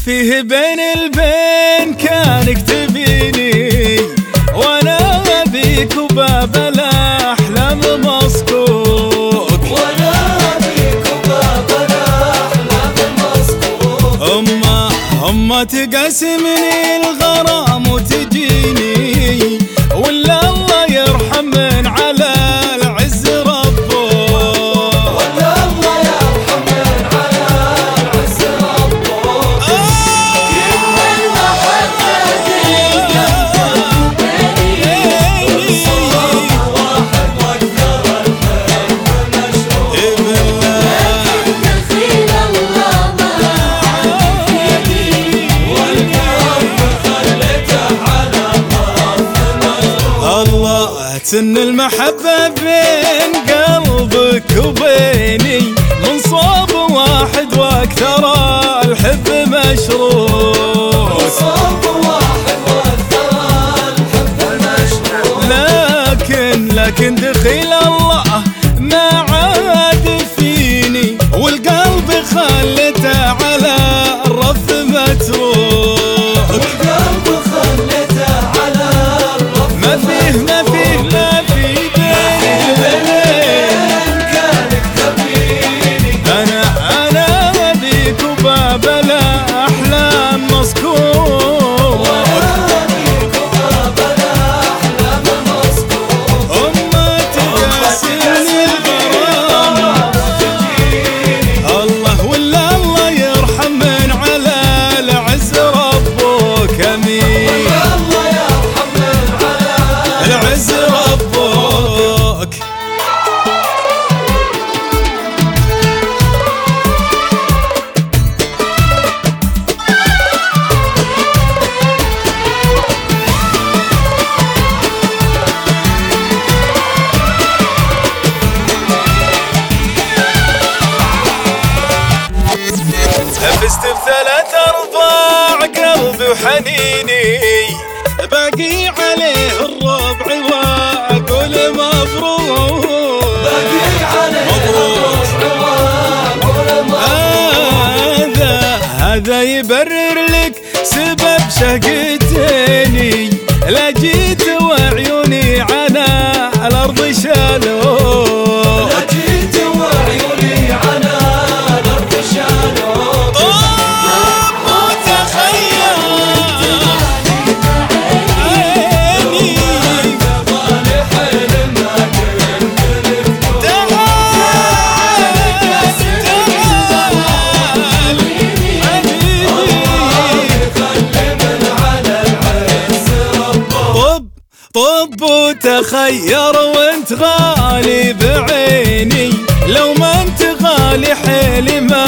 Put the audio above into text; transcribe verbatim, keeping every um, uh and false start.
فيه بين البين كانك تبيني وانا ابيك وباب الاحلام مسكوك، وانا ابيك وباب الاحلام مسكوك. اما اما تقاسمني الغرام وتجيني ولا الله يرحم من على العز ربك، ولا الله يرحم من على العز ربك. يما المحبة دنيا بيني صوب واحد واكثر الحب مشروط، لكن دخيل الله ما عاد فيني والقلب خلته على طرف مجروح. الله تسن المحبة بين قلبك وبيني من صوب واحد واكثر الحب مشروط، صوب واحد واكثر الحب مشروط. لكن لكن دخيل الله ما عاد فيني والقلب خلته على الرف متروك، والقلب خلته على الرف ما فيه ما فيه ما فيه بيني كانك تبيني. انا انا ابيك وباب الاحلام مسكوك، وانا ابيك وباب الاحلام مسكوك. اما تقاسمني الغرام الله ولا الله يرحم من على العز ربك، امين الله يرحم من على العز ربك. لبست بثلاث ارباع قلبي وحنيني باقي عليه الربع واقول مبروك، باقي عليه الربع واقول مبروك. هذا هذا يبرر لك سبب شهقتني لا جيت وعيوني على الارض شالوك، لا جيت وعيوني على الارض شالوك. طب وتخيل عيني غالي حلم ما كنت نكتب. تعال تعال حبيبي خلي من على العز ربك. طب طب وتخير وانت غالي بعيني لو ما انت غالي حيلي ما